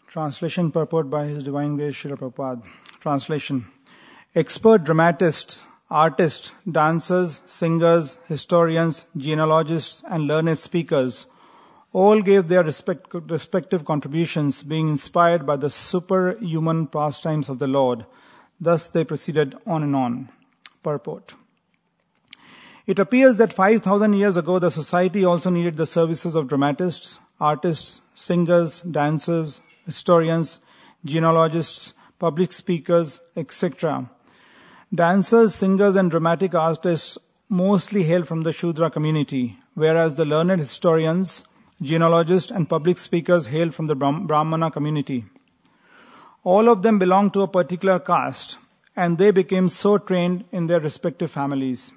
Translation purport by His Divine Grace Srila Prabhupada. Translation. Expert dramatists, artists, dancers, singers, historians, genealogists and learned speakers all gave their respective contributions, being inspired by the superhuman pastimes of the Lord. Thus they proceeded on and on. Purport. It appears that 5,000 years ago the society also needed the services of dramatists, artists, singers, dancers, historians, genealogists, public speakers, etc. Dancers, singers and dramatic artists mostly hail from the Shudra community, whereas the learned historians, genealogists and public speakers hail from the Brahmana community. All of them belonged to a particular caste, and they became so trained in their respective families.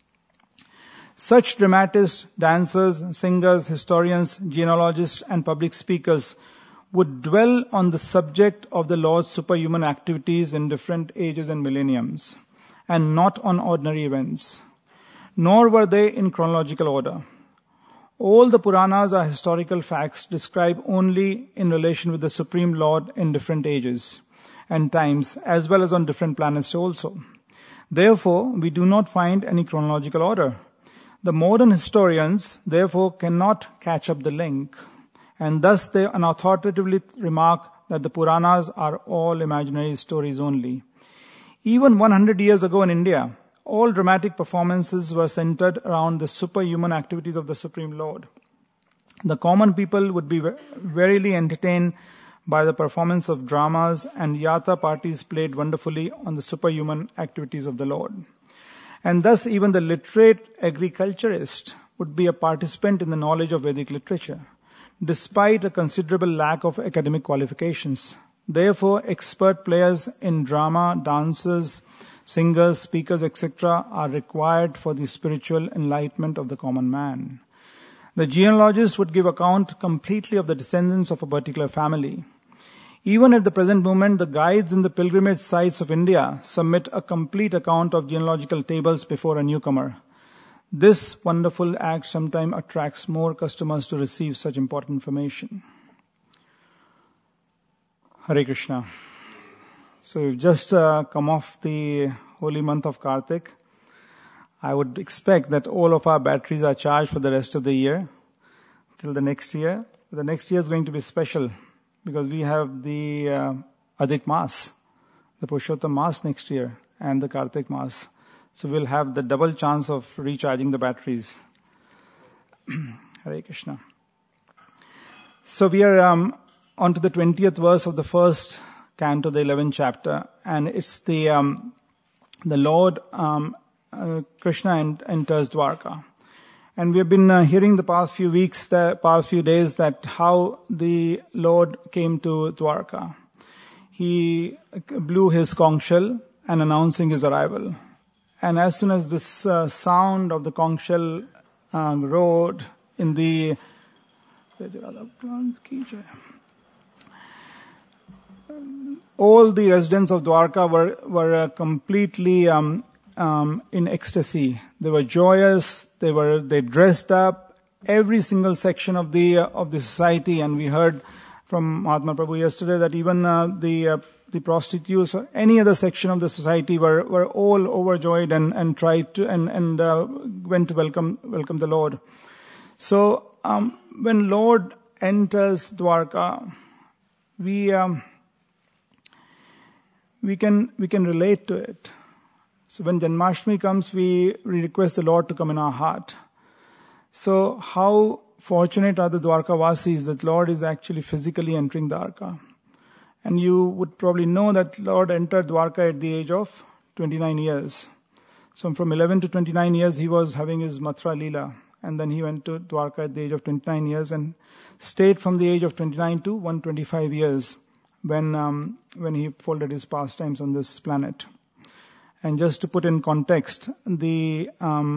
Such dramatists, dancers, singers, historians, genealogists and public speakers would dwell on the subject of the Lord's superhuman activities in different ages and millenniums, and not on ordinary events. Nor were they in chronological order. All the Puranas are historical facts described only in relation with the Supreme Lord in different ages and times, as well as on different planets also. Therefore, we do not find any chronological order. The modern historians, therefore, cannot catch up the link, and thus they unauthoritatively remark that the Puranas are all imaginary stories only. Even 100 years ago in India, all dramatic performances were centered around the superhuman activities of the Supreme Lord. The common people would be verily entertained by the performance of dramas, and yatra parties played wonderfully on the superhuman activities of the Lord. And thus even the literate agriculturist would be a participant in the knowledge of Vedic literature, despite a considerable lack of academic qualifications. Therefore, expert players in drama, dancers, singers, speakers, etc. are required for the spiritual enlightenment of the common man. The genealogist would give account completely of the descendants of a particular family. Even at the present moment, the guides in the pilgrimage sites of India submit a complete account of genealogical tables before a newcomer. This wonderful act sometimes attracts more customers to receive such important information. Hare Krishna. So we've just come off the holy month of Kartik. I would expect that all of our batteries are charged for the rest of the year, till the next year. The next year is going to be special, because we have the Adhik Maas, the Purushottam Maas next year, and the Kartik Maas. So we'll have the double chance of recharging the batteries. Hare Krishna. So we are on to the 20th verse of the first canto, the 11th chapter, and it's the Lord Krishna enters Dwarka. And we have been hearing the past few days, that how the Lord came to Dwarka. He blew his conch shell and announcing his arrival. And as soon as this sound of the conch shell rode in the... all the residents of Dwarka were completely in ecstasy. They were joyous. They dressed up. Every single section of the society, and we heard from Mahatma Prabhu yesterday that even the prostitutes or any other section of the society were all overjoyed and tried to and went to welcome the Lord. So when Lord enters Dwarka, we can relate to it. So when Janmashtami comes, we request the Lord to come in our heart. So how fortunate are the Dwarka Vasis that Lord is actually physically entering Dwarka. And you would probably know that Lord entered Dwarka at the age of 29 years. So from 11 to 29 years, he was having his Mathura Leela. And then he went to Dwarka at the age of 29 years and stayed from the age of 29 to 125 years when he folded his pastimes on this planet. And just to put in context, the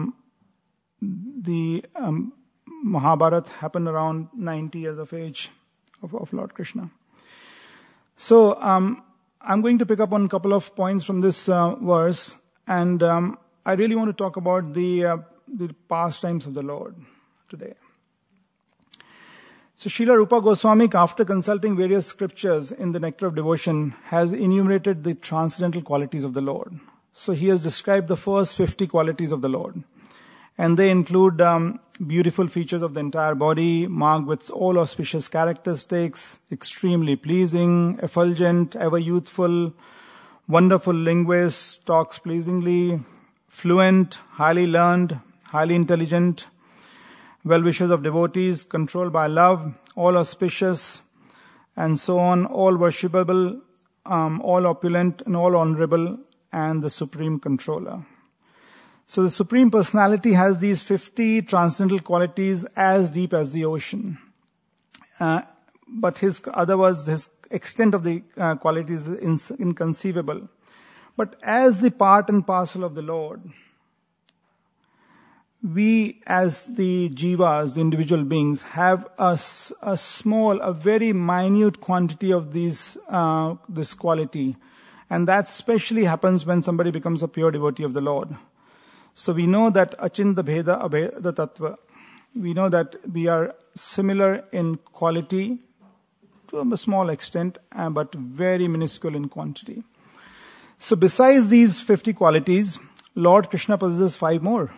Mahabharata happened around 90 years of age of Lord Krishna. So I'm going to pick up on a couple of points from this verse, and I really want to talk about the pastimes of the Lord today. So Srila Rupa Goswami, after consulting various scriptures in the Nectar of Devotion, has enumerated the transcendental qualities of the Lord. So he has described the first 50 qualities of the Lord. And they include beautiful features of the entire body, marked with all auspicious characteristics, extremely pleasing, effulgent, ever youthful, wonderful linguist, talks pleasingly, fluent, highly learned, highly intelligent, well-wishers of devotees, controlled by love, all auspicious, and so on, all worshipable, all opulent, and all honorable, and the supreme controller. So the Supreme Personality has these 50 transcendental qualities as deep as the ocean. But his extent of the qualities is inconceivable. But as the part and parcel of the Lord, we as the jivas, the individual beings, have a very minute quantity of this quality. And that specially happens when somebody becomes a pure devotee of the Lord. So we know that Achinta Bheda Abheda Tattva. We know that we are similar in quality to a small extent, but very minuscule in quantity. So besides these 50 qualities, Lord Krishna possesses 5 more,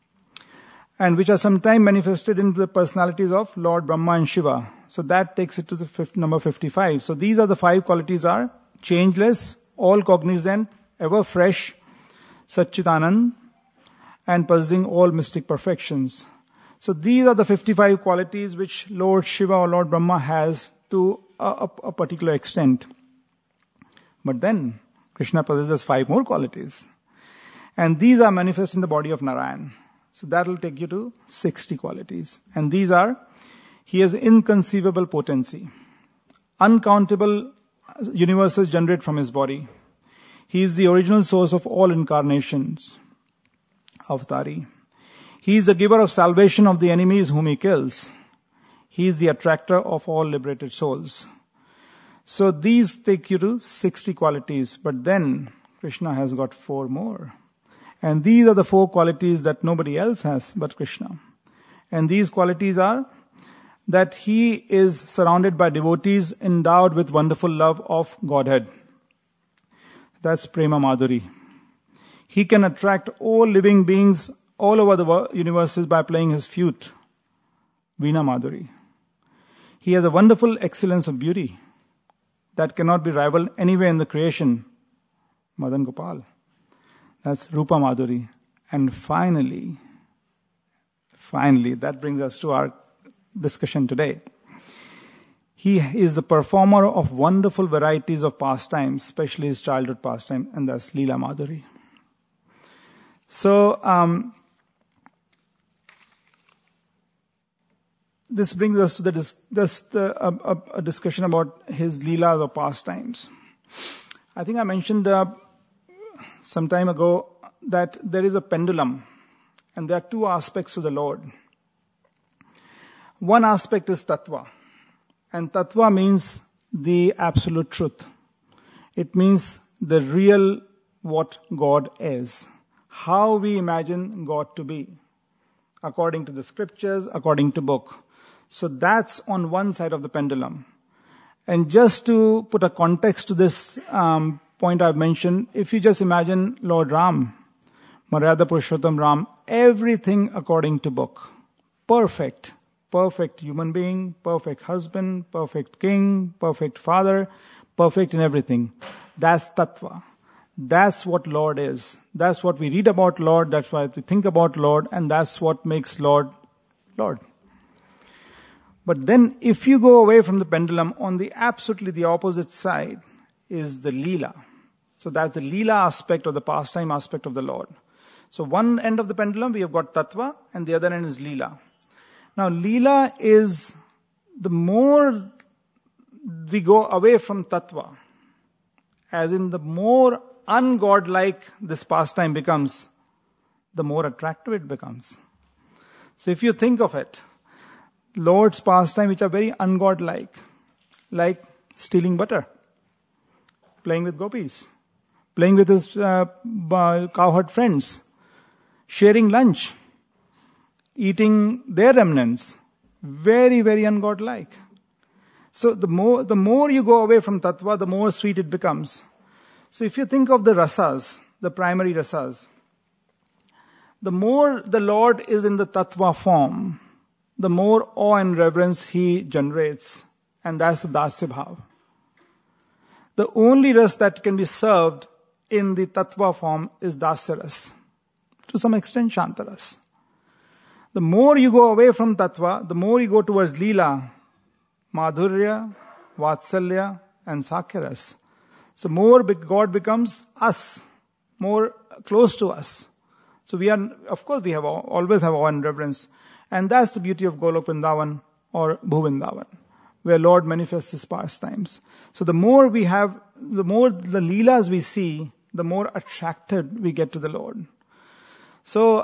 and which are sometimes manifested in the personalities of Lord Brahma and Shiva. So that takes it to the number 55. So these are the 5 qualities are changeless, all cognizant, ever fresh, Satchitanand, and possessing all mystic perfections. So these are the 55 qualities which Lord Shiva or Lord Brahma has to a particular extent. But then Krishna possesses 5 more qualities. And these are manifest in the body of Narayan. So that will take you to 60 qualities. And these are, he has inconceivable potency. Uncountable universes generate from his body. He is the original source of all incarnations. Avatari. He is the giver of salvation of the enemies whom he kills. He is the attractor of all liberated souls. So these take you to 60 qualities. But then Krishna has got 4 more. And these are the 4 qualities that nobody else has but Krishna. And these qualities are that he is surrounded by devotees endowed with wonderful love of Godhead. That's Prema Madhuri. He can attract all living beings all over the universes by playing his flute, Veena Madhuri. He has a wonderful excellence of beauty that cannot be rivaled anywhere in the creation, Madan Gopal. That's Rupa Madhuri. And finally, that brings us to our discussion today. He is the performer of wonderful varieties of pastimes, especially his childhood pastime, and that's Leela Madhuri. So, this brings us to a discussion about his Leelas or pastimes. I think I mentioned some time ago that there is a pendulum, and there are 2 aspects to the Lord. One aspect is Tattva, and Tattva means the absolute truth. It means the real what God is. How we imagine God to be, according to the scriptures, according to book. So that's on one side of the pendulum. And just to put a context to this point I've mentioned, if you just imagine Lord Ram, Maryada Purushottam Ram, everything according to book. Perfect human being, perfect husband, perfect king, perfect father, perfect in everything. That's Tattva. That's what Lord is. That's what we read about Lord. That's what we think about Lord. And that's what makes Lord, Lord. But then if you go away from the pendulum, on the absolutely the opposite side is the Leela. So that's the Leela aspect or the pastime aspect of the Lord. So one end of the pendulum we have got Tattva and the other end is Leela. Now Leela is, the more we go away from Tattva, as in the more ungodlike this pastime becomes, the more attractive it becomes. So if you think of it, Lord's pastime which are very ungodlike, like stealing butter, playing with gopis, playing with his cowherd friends, sharing lunch, eating their remnants, Very, very ungodlike. So the more you go away from tattva, the more sweet it becomes. So if you think of the rasas, the primary rasas, the more the Lord is in the tattva form, the more awe and reverence He generates. And that's the dasya bhav. The only ras that can be served in the tattva form is dasya ras. To some extent, shanta ras. The more you go away from tattva, the more you go towards lila, madhurya, vatsalya, and sakhya ras. So more God becomes us, more close to us. So we always have awe and reverence. And that's the beauty of Golok Vrindavan or Bhuvindavan, where Lord manifests His pastimes. So the more the leelas we see, the more attracted we get to the Lord. So,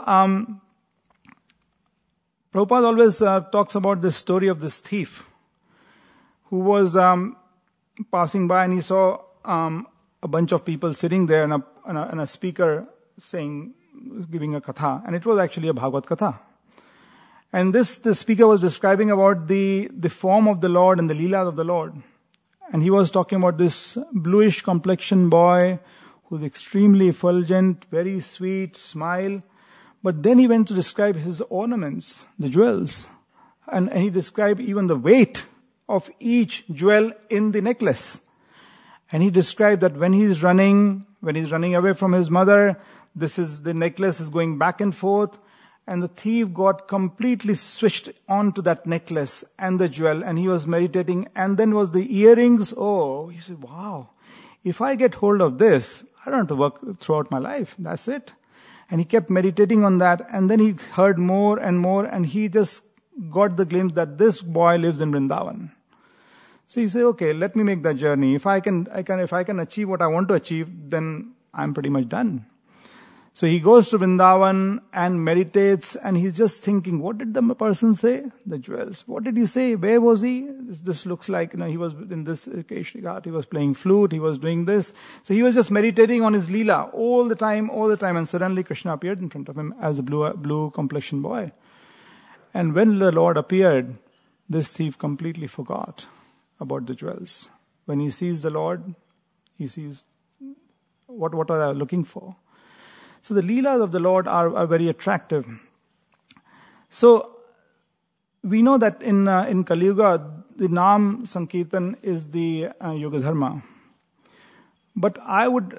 Prabhupada always talks about this story of this thief who was passing by and he saw a bunch of people sitting there and a speaker giving a katha. And it was actually a Bhagavad Katha. And the speaker was describing about the form of the Lord and the leelas of the Lord. And he was talking about this bluish complexion boy who's extremely effulgent, very sweet, smile. But then he went to describe his ornaments, the jewels. And he described even the weight of each jewel in the necklace. And he described that when he's running away from his mother, the necklace is going back and forth. And the thief got completely switched onto that necklace and the jewel, and he was meditating. And then was the earrings. Oh, he said, wow, if I get hold of this, I don't have to work throughout my life. That's it. And he kept meditating on that. And then he heard more and more, and he just got the glimpse that this boy lives in Vrindavan. So he said, okay, let me make that journey. If I can achieve what I want to achieve, then I'm pretty much done. So he goes to Vrindavan and meditates, and he's just thinking, what did the person say? The jewels. What did he say? Where was he? This looks like, he was in this Keshri Ghat, he was playing flute, he was doing this. So he was just meditating on his Leela all the time, and suddenly Krishna appeared in front of him as a blue complexion boy. And when the Lord appeared, this thief completely forgot about the jewels. When he sees the Lord, he sees what are they looking for. So the leelas of the Lord are very attractive. So we know that in Kali Yuga, the Nam Sankirtan is the Yoga Dharma. But I would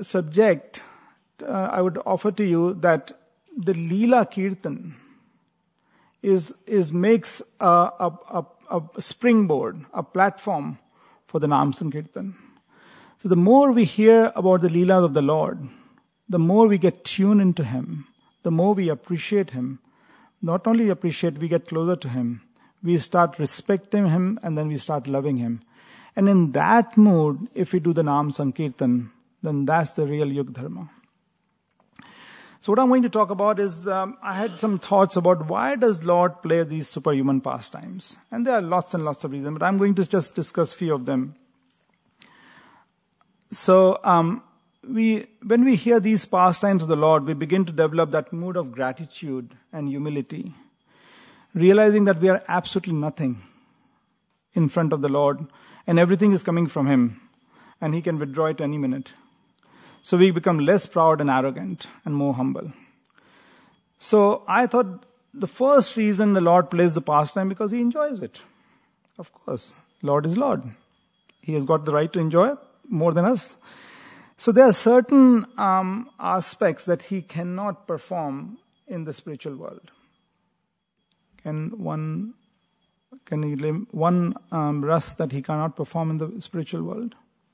offer to you that the Leela Kirtan makes a springboard, a platform for the Nam Sankirtan. So the more we hear about the Leelas of the Lord, the more we get tuned into Him, the more we appreciate Him. Not only appreciate, we get closer to Him. We start respecting Him, and then we start loving Him. And in that mood, if we do the Nam Sankirtan, then that's the real Yuga Dharma. So what I'm going to talk about is, I had some thoughts about why does Lord play these superhuman pastimes? And there are lots and lots of reasons, but I'm going to just discuss few of them. So, when we hear these pastimes of the Lord, we begin to develop that mood of gratitude and humility, realizing that we are absolutely nothing in front of the Lord, and everything is coming from Him, and He can withdraw it any minute. So we become less proud and arrogant and more humble. So I thought the first reason the Lord plays the pastime because He enjoys it. Of course, Lord is Lord. He has got the right to enjoy more than us. So there are certain aspects that He cannot perform in the spiritual world. Can He name one ras that He cannot perform in the spiritual world?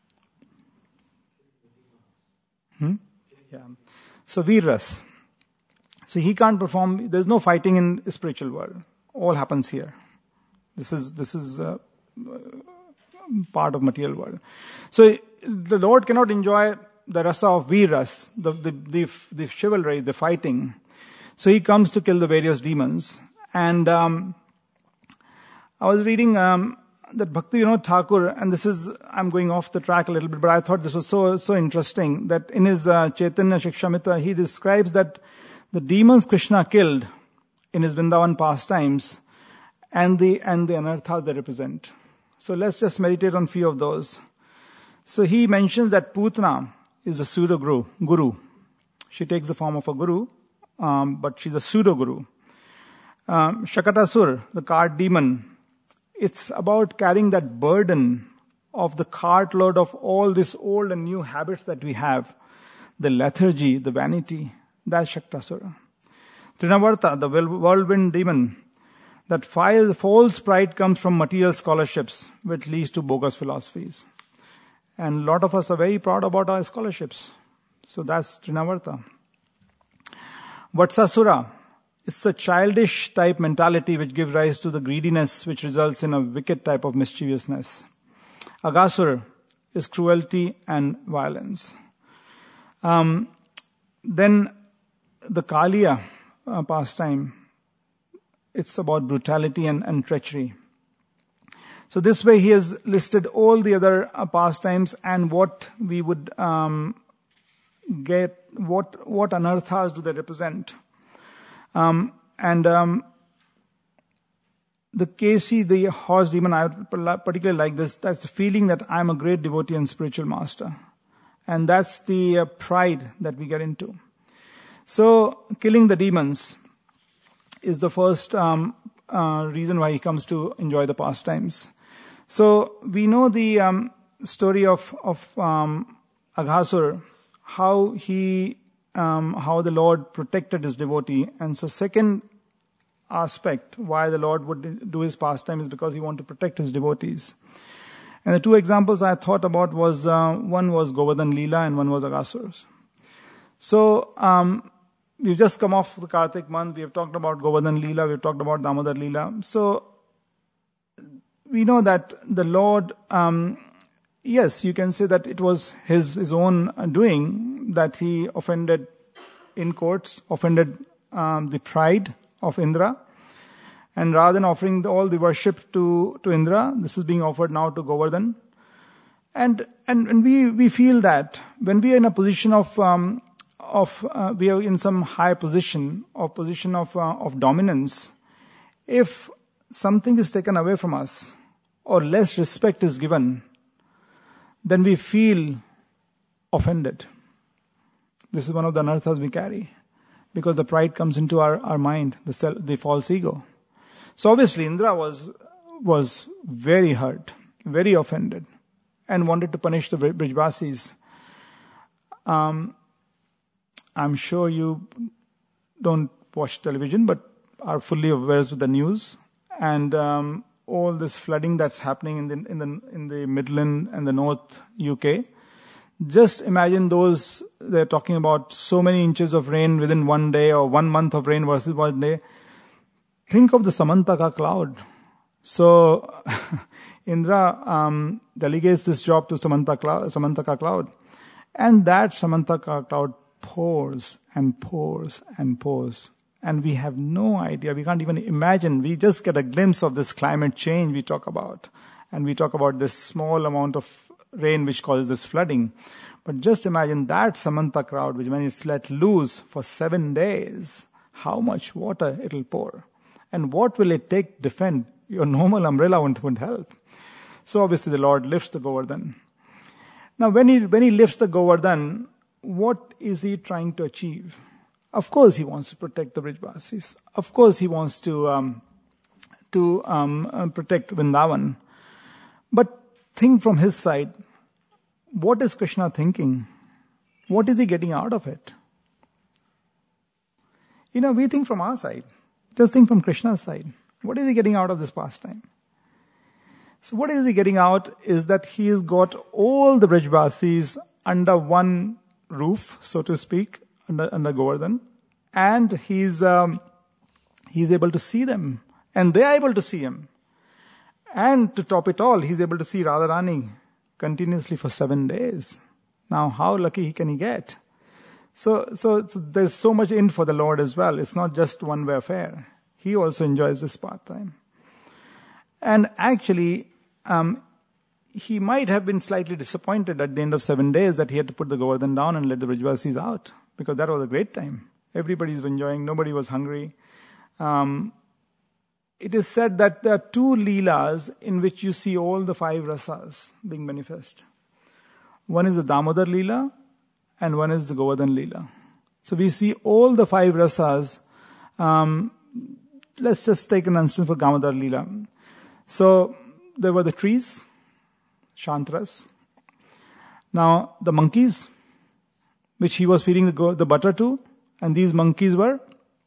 Yeah. So Veer ras. So He can't perform. There's no fighting in the spiritual world. All happens here. This is part of material world. So the Lord cannot enjoy the rasa of Veer ras, the chivalry, the fighting. So He comes to kill the various demons. And I was reading that Bhakti Vinod Thakur, and I'm going off the track a little bit, but I thought this was so interesting that in his Chaitanya Shikshamrita, he describes that the demons Krishna killed in his Vrindavan pastimes, and the anarthas they represent. So let's just meditate on few of those. So he mentions that Putana is a pseudo-guru. She takes the form of a guru, but she's a pseudo-guru. Shakatasur, the cart demon, it's about carrying that burden of the cartload of all these old and new habits that we have. The lethargy, the vanity, that's Shakatasura. Trinavarta, the whirlwind demon, that false pride comes from material scholarships, which leads to bogus philosophies. And a lot of us are very proud about our scholarships. So that's Trinavarta. Vatsasura, it's a childish type mentality which gives rise to the greediness which results in a wicked type of mischievousness. Aghasur is cruelty and violence. Then the Kaliya pastime, it's about brutality and treachery. So this way he has listed all the other pastimes and what we would get, what anarthas do they represent. The Kesi, the horse demon, I particularly like this. That's the feeling that I'm a great devotee and spiritual master. And that's the pride that we get into. So killing the demons is the first reason why he comes to enjoy the pastimes. So we know the story of Aghasur, how the Lord protected his devotee. And so second aspect why the Lord would do his pastime is because he wanted to protect his devotees. And the two examples I thought about was, one was Govardhan Leela and one was Aghasur. So, we've just come off the Kartik month. We have talked about Govardhan Leela. We've talked about Damodar Leela. So, we know that the Lord, yes, you can say that it was his own doing that he offended in courts, offended the pride of Indra. And rather than offering all the worship to Indra, this is being offered now to Govardhan. And we feel that when we are in a position we are in some high position of dominance, if something is taken away from us or less respect is given, then we feel offended. This is one of the anarthas we carry, because the pride comes into our mind, the false ego. So obviously Indra was very hurt, very offended, and wanted to punish the Brijvasis. I'm sure you don't watch television, but are fully aware with the news and all this flooding that's happening in the Midland and the North UK. Just imagine they're talking about so many inches of rain within one day, or 1 month of rain versus 1 day. Think of the Samantaka cloud. So Indra delegates this job to Samantaka cloud, and that Samantaka cloud pours and pours and pours. And we have no idea. We can't even imagine. We just get a glimpse of this climate change we talk about. And we talk about this small amount of rain which causes this flooding. But just imagine that Samantha cloud, which when it's let loose for 7 days, how much water it'll pour. And what will it take to defend? Your normal umbrella won't help. So obviously the Lord lifts the Govardhan. Now when he lifts the Govardhan, what is he trying to achieve? Of course he wants to protect the Brijvasis. Of course he wants to protect Vrindavan. But think from his side, what is Krishna thinking? What is he getting out of it? We think from our side. Just think from Krishna's side. What is he getting out of this pastime? So what is he getting out is that he has got all the Brijvasis under one roof, so to speak, under Govardhan, and he's able to see them, and they are able to see him. And to top it all, he's able to see Radharani continuously for 7 days. Now, how lucky can he get? So there's so much in for the Lord as well. It's not just one-way affair. He also enjoys this part-time. And actually, he might have been slightly disappointed at the end of 7 days that he had to put the Govardhan down and let the Brijvasis out, because that was a great time. Everybody's enjoying, nobody was hungry. it is said that there are two Leelas in which you see all the 5 rasas being manifest. One is the Damodar Leela and one is the Govardhan Leela. So we see all the 5 rasas. Let's just take an instance for Damodar Leela. So there were the trees, Shantras. Now the monkeys, which he was feeding the butter to, and these monkeys were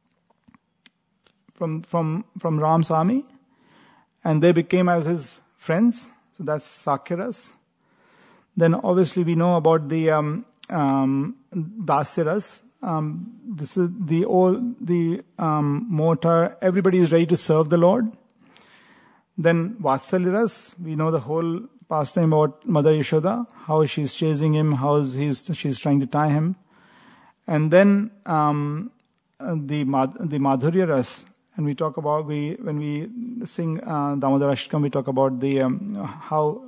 from Ram's army, and they became as his friends. So that's Sakyaras. Then obviously we know about the Dasyaras. This is the mortar. Everybody is ready to serve the Lord. Then Vatsalyaras, we know the whole pastime about Mother Yashoda, how she's chasing him, how she's trying to tie him. And then the Madhurya Ras, and we talk about when we sing Damodar Ashtakam, we talk about the how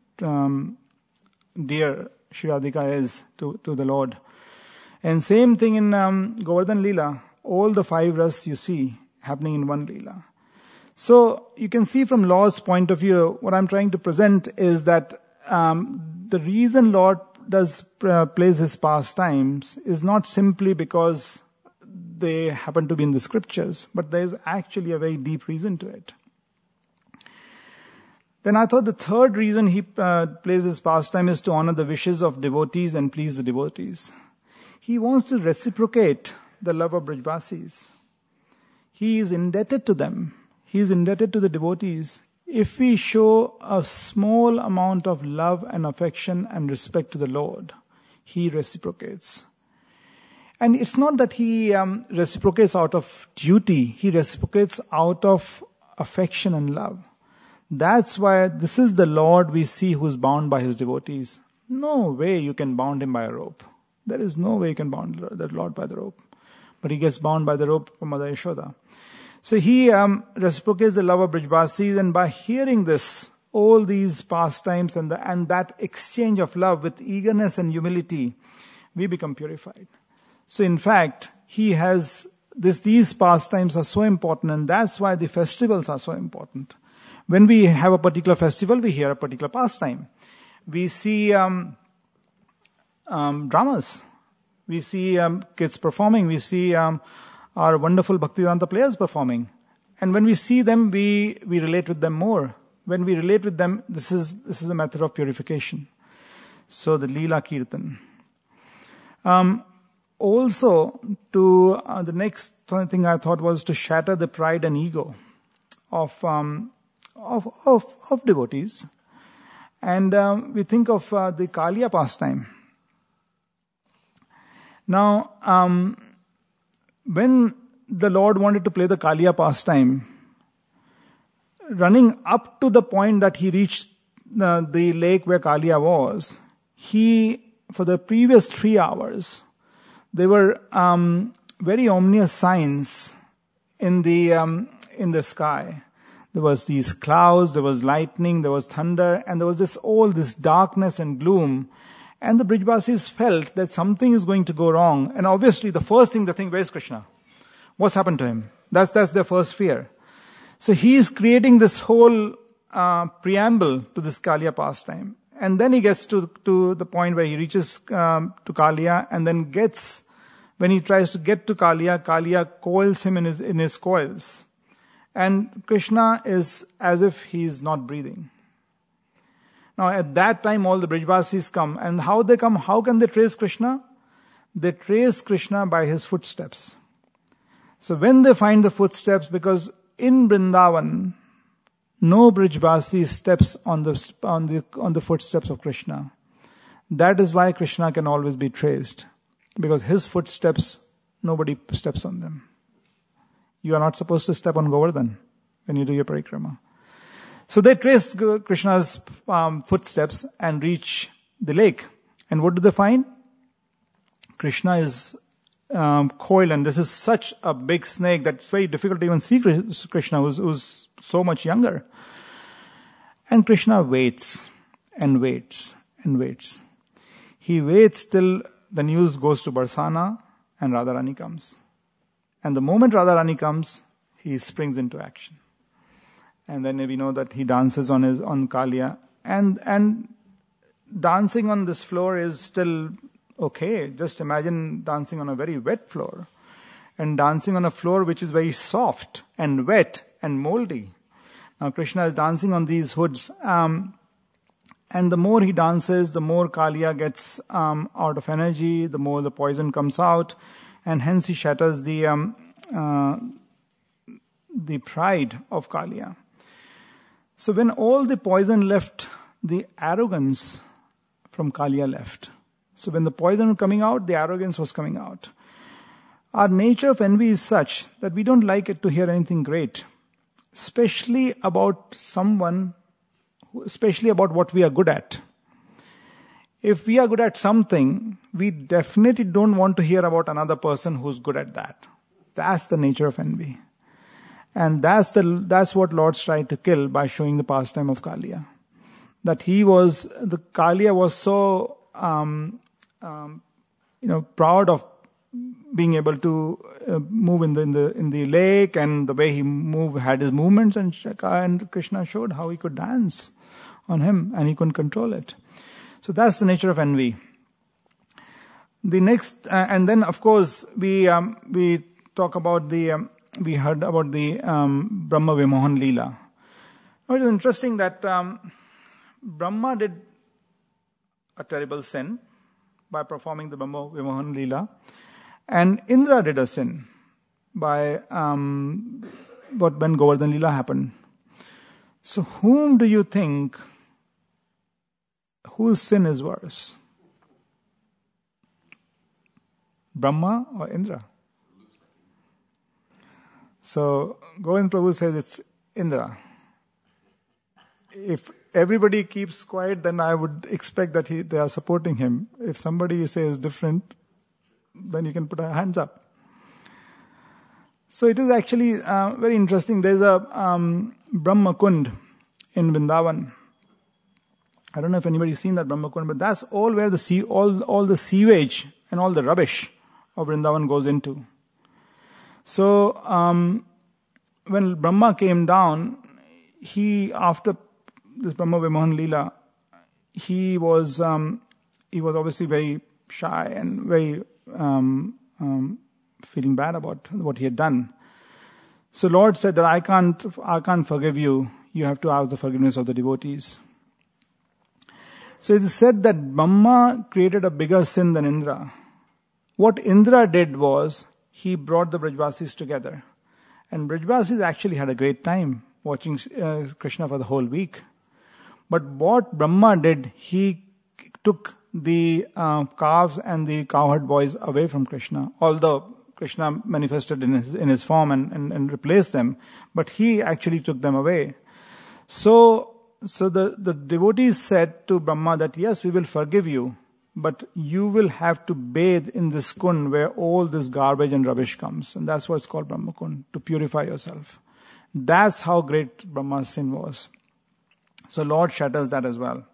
dear Shri Radhika is to the Lord. And same thing in Govardhan Leela, all the 5 ras you see happening in one Leela. So you can see from Lord's point of view, what I'm trying to present is that the reason Lord plays his pastimes is not simply because they happen to be in the scriptures, but there is actually a very deep reason to it. Then I thought the third reason he plays his pastime is to honor the wishes of devotees and please the devotees. He wants to reciprocate the love of Brajbasis. He is indebted to them. He is indebted to the devotees. If we show a small amount of love and affection and respect to the Lord, he reciprocates. And it's not that he reciprocates out of duty. He reciprocates out of affection and love. That's why this is the Lord we see who's bound by his devotees. No way you can bound him by a rope. There is no way you can bound the Lord by the rope. But he gets bound by the rope from Mother Yashoda. So he reciprocates the love of Brajbasis, and by hearing this, all these pastimes and that exchange of love with eagerness and humility, we become purified. So in fact, he has these pastimes are so important, and that's why the festivals are so important. When we have a particular festival, we hear a particular pastime. We see dramas. We see kids performing. We see our wonderful Bhaktivedanta players performing. And when we see them, we relate with them more. When we relate with them, this is a method of purification. So the Leela Kirtan. Also, the next thing I thought was to shatter the pride and ego of devotees. And we think of the Kaliya pastime. Now, when the Lord wanted to play the Kaliya pastime, running up to the point that he reached the lake where Kaliya was, for the previous 3 hours, there were very ominous signs in the sky. There was these clouds, there was lightning, there was thunder, and there was this darkness and gloom. And the Brajbasis felt that something is going to go wrong. And obviously the first thing they think, where's Krishna? What's happened to him? That's their first fear. So he is creating this whole preamble to this Kaliya pastime. And then he gets to the point where he reaches to Kaliya, and then when he tries to get to Kaliya, Kaliya coils him in his coils. And Krishna is as if he is not breathing. Now at that time all the Brajbasis come. And how they come? How can they trace Krishna? They trace Krishna by his footsteps. So when they find the footsteps, because in Vrindavan, no Brajbasi steps on the footsteps of Krishna. That is why Krishna can always be traced. Because his footsteps, nobody steps on them. You are not supposed to step on Govardhan when you do your parikrama. So they trace Krishna's footsteps and reach the lake. And what do they find? Krishna is coiled, and this is such a big snake that it's very difficult to even see Krishna, who's so much younger. And Krishna waits and waits and waits. He waits till the news goes to Barsana and Radharani comes. And the moment Radharani comes, he springs into action. And then we know that he dances on Kalia. And dancing on this floor is still okay. Just imagine dancing on a very wet floor. And dancing on a floor which is very soft and wet and moldy. Now Krishna is dancing on these hoods. And the more he dances, the more Kalia gets out of energy, the more the poison comes out. And hence he shatters the pride of Kalia. So when all the poison left, the arrogance from Kalia left. So when the poison was coming out, the arrogance was coming out. Our nature of envy is such that we don't like it to hear anything great, especially about someone, especially about what we are good at. If we are good at something, we definitely don't want to hear about another person who's good at that. That's the nature of envy. And that's what Lord's tried to kill by showing the pastime of Kalia. That Kalia was so, proud of being able to move in the lake, and the way he had his movements, and Krishna showed how he could dance on him, and he couldn't control it. So that's the nature of envy. The next, and then of course we talk about we heard about the Brahma Vimohan Leela. Now it is interesting that Brahma did a terrible sin by performing the Brahma Vimohan Leela, and Indra did a sin by when Govardhan Leela happened. So whom do you think, whose sin is worse? Brahma or Indra? So Govind Prabhu says it's Indra. If everybody keeps quiet, then I would expect that they are supporting him. If somebody says different, then you can put our hands up. So it is actually very interesting. There's a Brahma Kund in Vrindavan. I don't know if anybody's seen that Brahma Kund, but that's all where all the sewage and all the rubbish of Vrindavan goes into. So when Brahma came down, after this Brahma Vimohan Leela, he was obviously very shy and very feeling bad about what he had done. So Lord said that I can't forgive you. You have to ask the forgiveness of the devotees. So it is said that Brahma created a bigger sin than Indra. What Indra did was he brought the Brajvasis together. And Brajvasis actually had a great time watching Krishna for the whole week. But what Brahma did, he took the calves and the cowherd boys away from Krishna. Although Krishna manifested in his form and replaced them, but he actually took them away. So the devotees said to Brahma that yes, we will forgive you, but you will have to bathe in this kund where all this garbage and rubbish comes. And that's why it's called Brahma Kund, to purify yourself. That's how great Brahma's sin was. So Lord shatters that as well.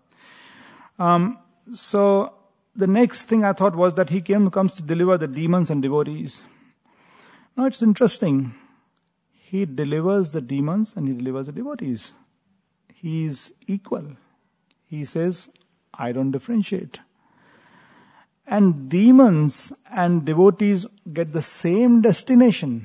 So the next thing I thought was that he comes to deliver the demons and devotees. Now it's interesting. He delivers the demons and he delivers the devotees. He is equal. He says, I don't differentiate. And demons and devotees get the same destination.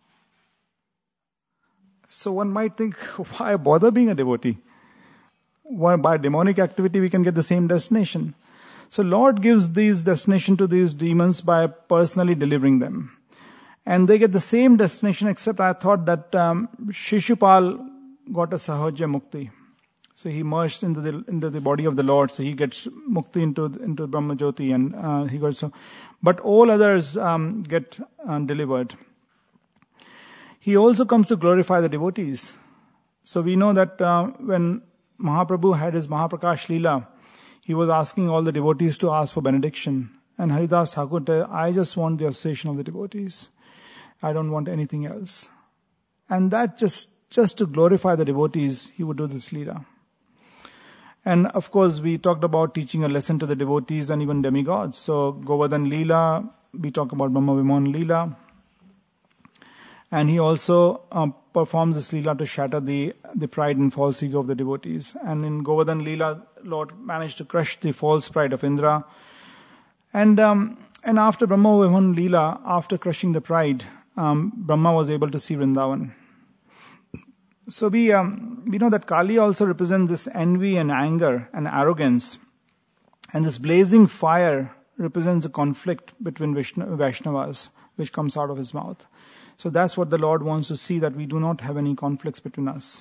So one might think, why bother being a devotee? Why, by demonic activity we can get the same destination. So Lord gives these destination to these demons by personally delivering them. And they get the same destination, except I thought that Shishupal got a Sahajya Mukti. So he merged into the body of the Lord. So he gets Mukti into Brahma Jyoti, and he got so. But all others get delivered. He also comes to glorify the devotees. So we know that when Mahaprabhu had his Mahaprakash Leela, he was asking all the devotees to ask for benediction. And Haridas Thakur said, I just want the association of the devotees. I don't want anything else. And that just to glorify the devotees, he would do this Leela. And of course, we talked about teaching a lesson to the devotees and even demigods. So Govardhan Leela, we talk about Brahma Vimohan Leela. And he also performs this Leela to shatter the pride and false ego of the devotees. And in Govardhan Leela, Lord managed to crush the false pride of Indra. And after Brahma Vimohan Leela, after crushing the pride, Brahma was able to see Vrindavan. So we know that Kali also represents this envy and anger and arrogance. And this blazing fire represents a conflict between Vaishnavas, which comes out of his mouth. So that's what the Lord wants to see, that we do not have any conflicts between us.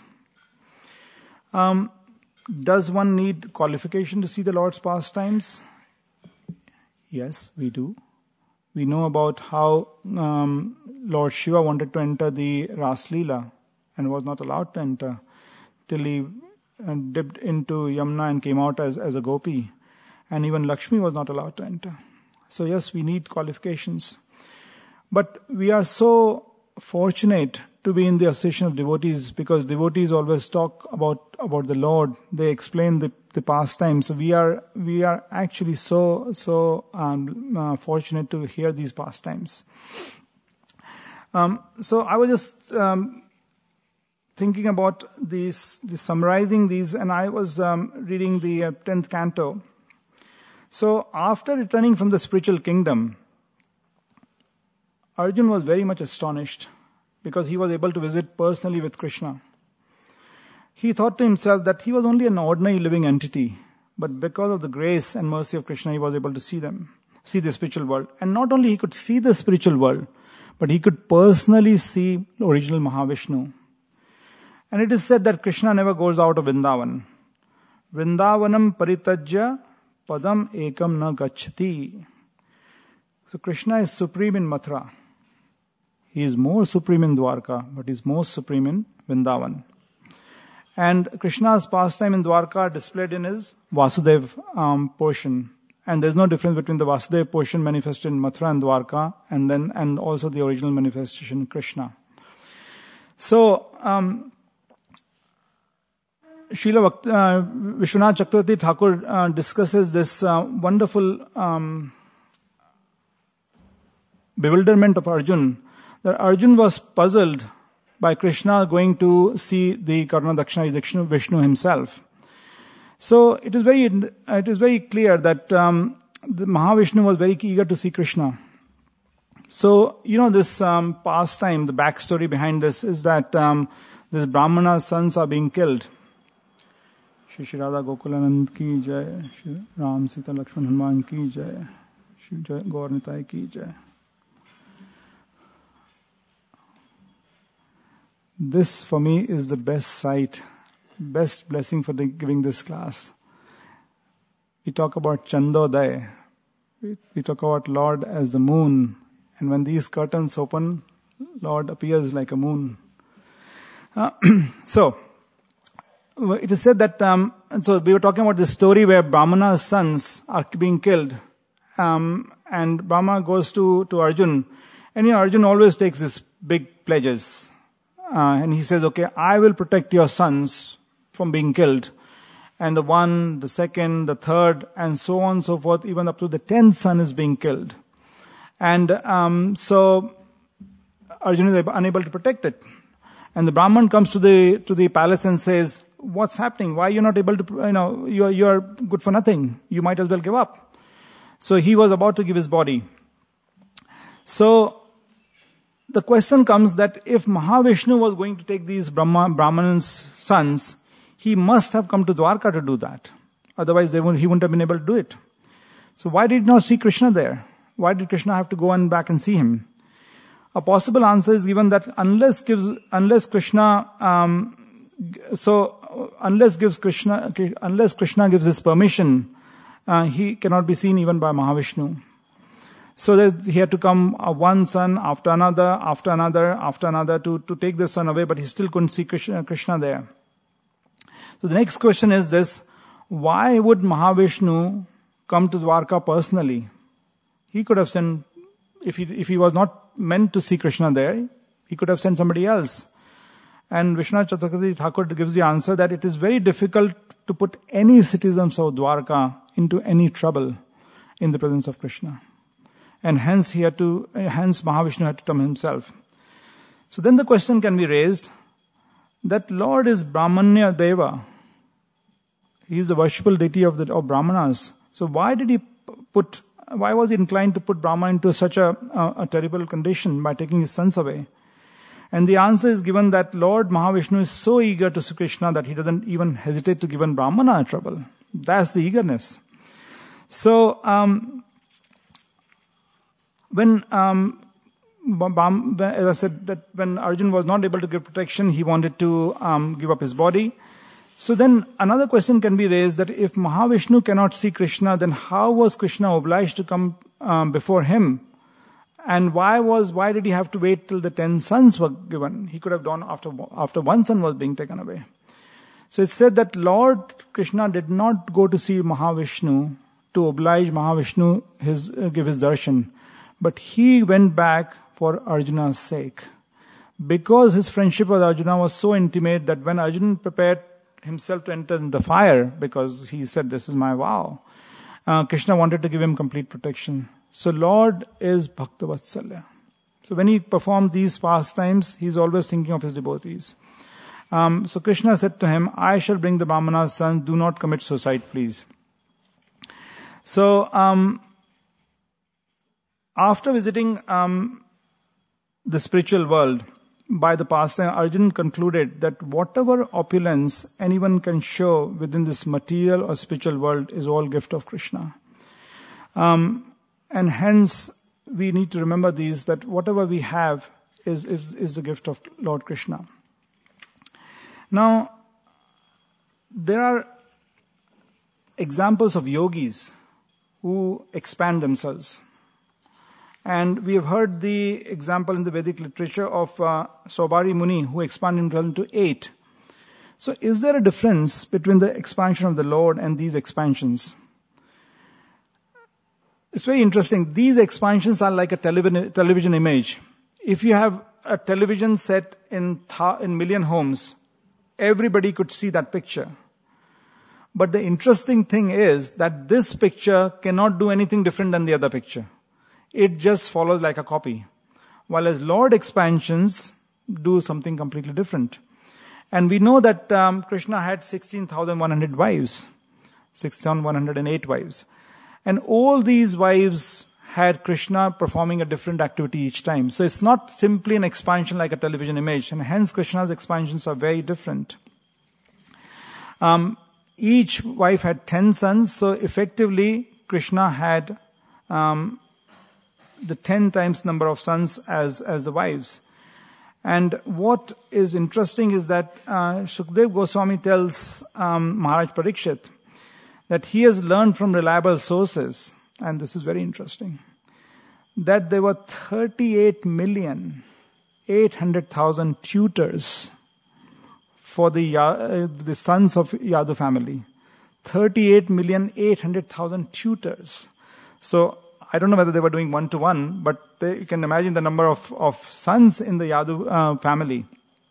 Does one need qualification to see the Lord's pastimes? Yes, we do. We know about how Lord Shiva wanted to enter the Ras Leela and was not allowed to enter till he dipped into Yamuna and came out as a gopi. And even Lakshmi was not allowed to enter. So yes, we need qualifications. But we are so fortunate to be in the association of devotees, because devotees always talk about the Lord. They explain the pastimes. So we are actually so fortunate to hear these pastimes. So I was just thinking about summarizing these, and I was reading the 10th canto. So after returning from the spiritual kingdom, Arjun was very much astonished because he was able to visit personally with Krishna. He thought to himself that he was only an ordinary living entity, but because of the grace and mercy of Krishna, he was able to see the spiritual world. And not only he could see the spiritual world, but he could personally see the original Mahavishnu. And it is said that Krishna never goes out of Vrindavan. Vrindavanam paritajya padam ekam na gacchati. So Krishna is supreme in Mathura. He is more supreme in Dwarka, but he is most supreme in Vrindavan. And Krishna's pastime in Dwarka are displayed in his Vasudev portion. And there's no difference between the Vasudev portion manifested in Mathura and Dwarka, and also the original manifestation Krishna. So, Srila Vishwanath Chakravarti Thakur discusses this wonderful bewilderment of Arjun, that Arjun was puzzled by Krishna going to see the Karuna Dakshina Vishnu himself. So it is very clear that the Mahavishnu was very eager to see Krishna. So, this pastime, the backstory behind this is that this Brahmana's sons are being killed. Shri Radha Gokulanand ki jai, Shri Ram Sita Lakshman Hanuman ki jai, Shri Gaur Nitai ki jai. This for me is the best sight, best blessing for giving this class. We talk about Chandodaya. We talk about Lord as the moon. And when these curtains open, Lord appears like a moon. So, it is said that, so we were talking about this story where Brahmana's sons are being killed. And Brahma goes to Arjun. And Arjun always takes these big pledges. And he says, okay, I will protect your sons from being killed. And the one, the second, the third, and so on and so forth, even up to the 10th son is being killed. And so Arjuna is unable to protect it. And the Brahman comes to the palace and says, what's happening? Why are you not able to, you're good for nothing. You might as well give up. So he was about to give his body. So the question comes that if Mahavishnu was going to take these Brahman's sons, he must have come to Dwarka to do that. Otherwise he wouldn't have been able to do it. So why did he not see Krishna there? Why did Krishna have to go back and see him? A possible answer is given that unless Krishna gives his permission, he cannot be seen even by Mahavishnu. So that he had to come one son after another to take the son away, but he still couldn't see Krishna there. So the next question is this: why would Mahavishnu come to Dwarka personally? He could have sent, if he was not meant to see Krishna there, he could have sent somebody else. And Vishwanath Chakravarti Thakur gives the answer that it is very difficult to put any citizens of Dwarka into any trouble in the presence of Krishna. And hence Mahavishnu had to come himself. So then the question can be raised that Lord is Brahmanya Deva. He is the worshipful deity of Brahmanas. So why was he inclined to put Brahma into such a terrible condition by taking his sons away? And the answer is given that Lord Mahavishnu is so eager to see Krishna that he doesn't even hesitate to give a Brahmana trouble. That's the eagerness. So, as I said, that when Arjuna was not able to give protection, he wanted to give up his body. So then another question can be raised that if Mahavishnu cannot see Krishna, then how was Krishna obliged to come before him? And why did he have to wait till the 10 sons were given? He could have done after one son was being taken away. So it's said that Lord Krishna did not go to see Mahavishnu to oblige Mahavishnu give his darshan, but he went back for Arjuna's sake. Because his friendship with Arjuna was so intimate that when Arjuna prepared himself to enter in the fire, because he said, this is my vow, Krishna wanted to give him complete protection. So Lord is Bhakta Vatsalya. So when he performed these pastimes, he's always thinking of his devotees. So Krishna said to him, I shall bring the Brahmana's son, do not commit suicide, please. So after visiting the spiritual world by the pastime, Arjuna concluded that whatever opulence anyone can show within this material or spiritual world is all gift of Krishna. And hence, we need to remember these, that whatever we have is the gift of Lord Krishna. Now, there are examples of yogis who expand themselves. And we have heard the example in the Vedic literature of Saubhari Muni, who expanded himself into 8. So is there a difference between the expansion of the Lord and these expansions? It's very interesting. These expansions are like a television image. If you have a television set in million homes, everybody could see that picture. But the interesting thing is that this picture cannot do anything different than the other picture. It just follows like a copy. While as Lord expansions do something completely different. And we know that Krishna had 16,100 wives. 16,108 wives. And all these wives had Krishna performing a different activity each time. So it's not simply an expansion like a television image. And hence Krishna's expansions are very different. Each wife had 10 sons. So effectively, Krishna had the 10 times number of sons as the wives. And what is interesting is that Shukdev Goswami tells Maharaj Parikshit that he has learned from reliable sources, and this is very interesting, that there were 38,800,000 tutors for the sons of Yadu family. 38,800,000 tutors. So I don't know whether they were doing 1-to-1, but you can imagine the number of sons in the Yadu family.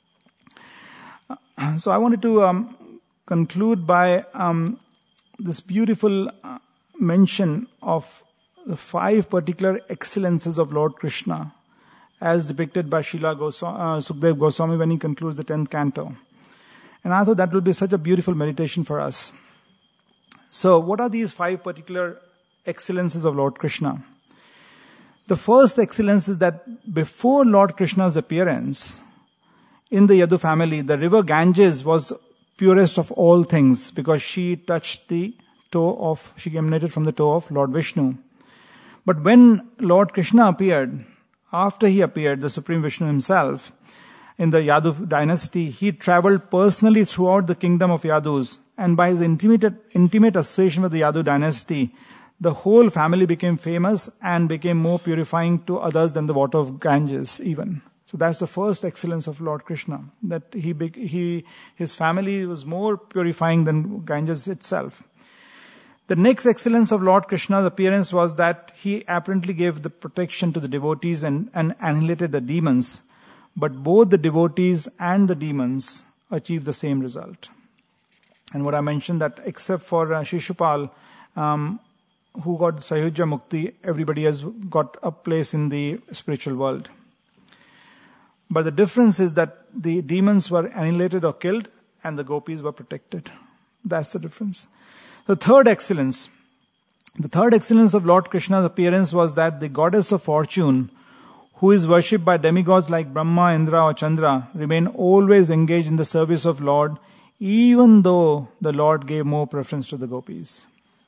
So I wanted to conclude by this beautiful mention of the 5 particular excellences of Lord Krishna as depicted by Shukdev Goswami when he concludes the 10th canto. And I thought that will be such a beautiful meditation for us. So what are these 5 particular excellences of Lord Krishna? The first excellence is that before Lord Krishna's appearance in the Yadu family, the river Ganges was purest of all things because she emanated from the toe of Lord Vishnu. But when Lord Krishna appeared, after he appeared, the Supreme Vishnu himself, in the Yadu dynasty, he traveled personally throughout the kingdom of Yadus, and by his intimate association with the Yadu dynasty, the whole family became famous and became more purifying to others than the water of Ganges even. So that's the first excellence of Lord Krishna, that his family was more purifying than Ganges itself. The next excellence of Lord Krishna's appearance was that he apparently gave the protection to the devotees and annihilated the demons. But both the devotees and the demons achieved the same result. And what I mentioned, that except for Shishupal, who got Sayujya Mukti, everybody has got a place in the spiritual world. But the difference is that the demons were annihilated or killed and the gopis were protected. That's the difference. The third excellence of Lord Krishna's appearance was that the goddess of fortune, who is worshipped by demigods like Brahma, Indra or Chandra, remained always engaged in the service of Lord, even though the Lord gave more preference to the gopis.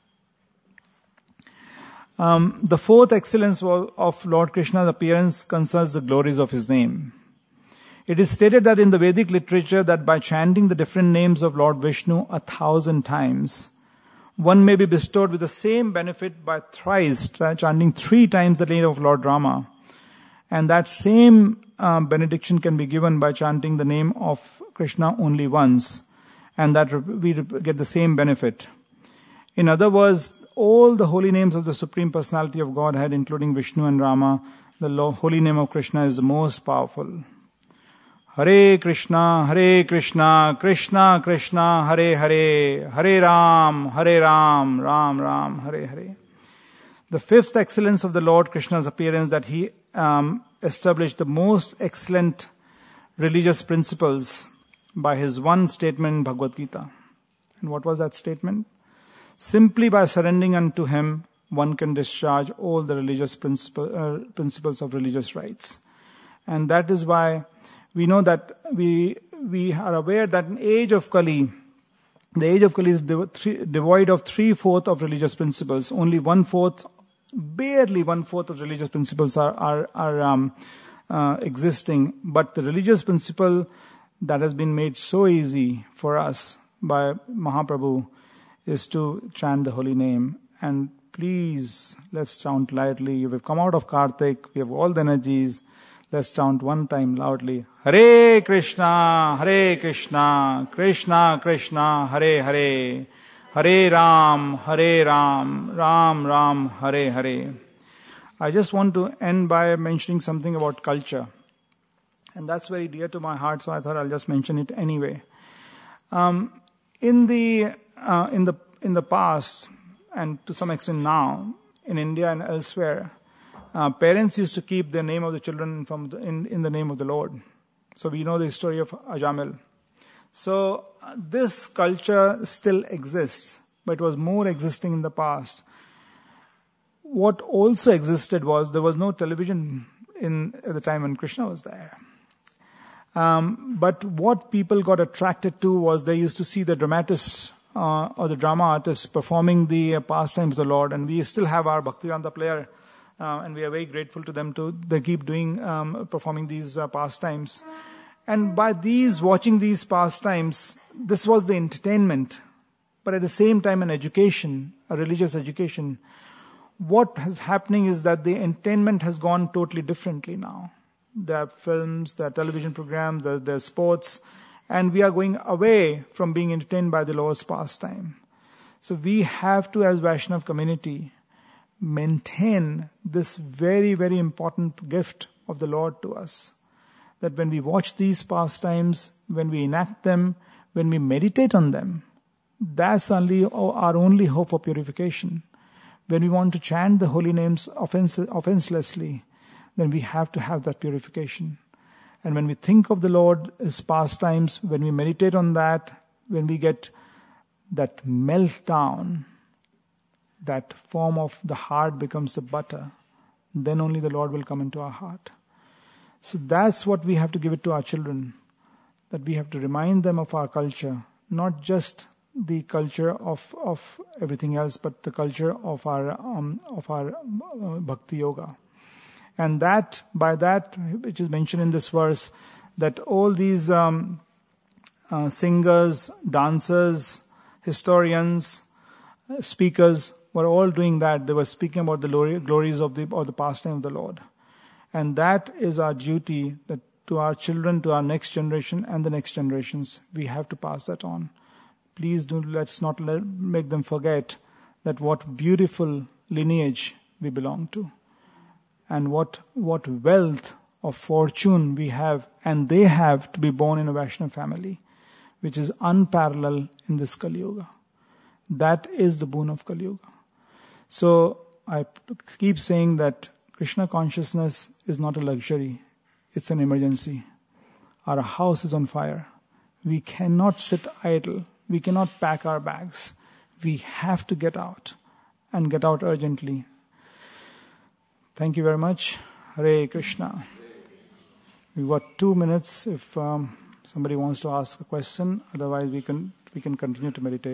The fourth excellence of Lord Krishna's appearance concerns the glories of his name. It is stated that in the Vedic literature that by chanting the different names of Lord Vishnu 1,000 times, one may be bestowed with the same benefit by thrice, chanting 3 times the name of Lord Rama. And that same benediction can be given by chanting the name of Krishna only once. And that we get the same benefit. In other words, all the holy names of the Supreme Personality of Godhead, including Vishnu and Rama, the holy name of Krishna is the most powerful. Hare Krishna, Krishna Krishna, Hare Hare, Hare Ram, Ram Ram, Hare Hare. The fifth excellence of the Lord Krishna's appearance that he established the most excellent religious principles by his one statement in Bhagavad Gita. And what was that statement? Simply by surrendering unto him, one can discharge all the religious principles of religious rites. And that is why we know that we are aware that in age of Kali, the age of Kali is devoid of 3/4 of religious principles. Only 1/4, barely 1/4 of religious principles are existing. But the religious principle that has been made so easy for us by Mahaprabhu is to chant the holy name. And please, let's chant lightly. We've come out of Kartik, we have all the energies. Let's chant one time loudly. Hare Krishna, Krishna Krishna, Hare Hare, Hare Ram, Ram Ram, Hare Hare. I just want to end by mentioning something about culture. And that's very dear to my heart, so I thought I'll just mention it anyway. In the past, and to some extent now, in India and elsewhere, parents used to keep the name of the children in the name of the Lord. So we know the story of Ajamil. So this culture still exists, but it was more existing in the past. What also existed was there was no television at the time when Krishna was there. But what people got attracted to was they used to see the dramatists or the drama artists performing the pastimes of the Lord. And we still have our Bhaktivedanta player, and we are very grateful to them they keep performing these pastimes. And by watching these pastimes, this was the entertainment, but at the same time an education, a religious education. What is happening is that the entertainment has gone totally differently now. There are films, there are television programs, there are sports, and we are going away from being entertained by the Lord's pastime. So we have to, as Vaishnav community, maintain this very, very important gift of the Lord to us. That when we watch these pastimes, when we enact them, when we meditate on them, that's only our only hope for purification. When we want to chant the holy names offenselessly, then we have to have that purification. And when we think of the Lord, His pastimes, when we meditate on that, when we get that meltdown, that form of the heart becomes the butter, then only the Lord will come into our heart. So that's what we have to give it to our children, that we have to remind them of our culture, not just the culture of everything else, but the culture of our bhakti yoga. And that, by that, which is mentioned in this verse, that all these singers, dancers, historians, speakers were all doing that. They were speaking about the glories of the pastime of the Lord. And that is our duty, that to our children, to our next generation and the next generations, we have to pass that on. Please let's not make them forget that what beautiful lineage we belong to, and what wealth of fortune we have, and they have, to be born in a Vaishnava family, which is unparalleled in this Kali Yuga. That is the boon of Kali Yuga. So I keep saying that Krishna consciousness is not a luxury, it's an emergency. Our house is on fire. We cannot sit idle. We cannot pack our bags. We have to get out, and get out urgently. Thank you very much. Hare Krishna. We've got 2 minutes if somebody wants to ask a question. Otherwise, we can continue to meditate.